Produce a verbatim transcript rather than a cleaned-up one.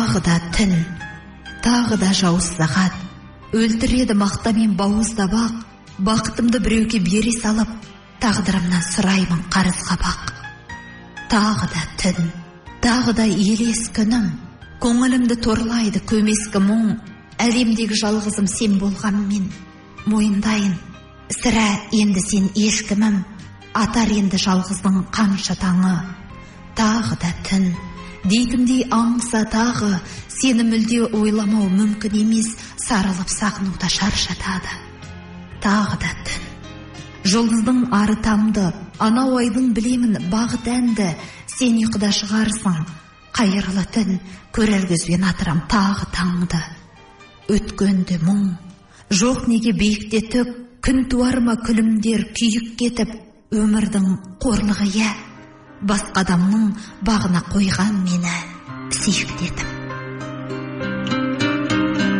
Тағы да түн, тағы да жауыз сағат, өлтіреді мақтамен бауызда бақ, бақытымды біреуге бере салып, тағдырымнан сұраймын қарыз қабақ. Тағы да түн, тағы да елес күнім, көңілімді торлайды көмескі мұң, әлемдегі жалғызым сен болғанмен, мойындайын, сірә енді сен ешкімім, атар енді жалғыздың қанша таңы. Тағы да түн, дейтіндей аңса тағы, сені мүлде ойламау мүмкін емес, сарылып сағынуда шаршатады. Тағы да түн, жұлдыздың ары тамды, анау айдың білемін бағыт әнді, сен ұйқыда шығарсың, қайырлы түн, көрер көзбен атырам тағы таңды. Өткенде мұң, жоқ неге биікте түк, күн туарма күлімдер күйік кетіп, өмірдің қорлығы е, басқа адамның бағына қойған мені сүйіктетіп.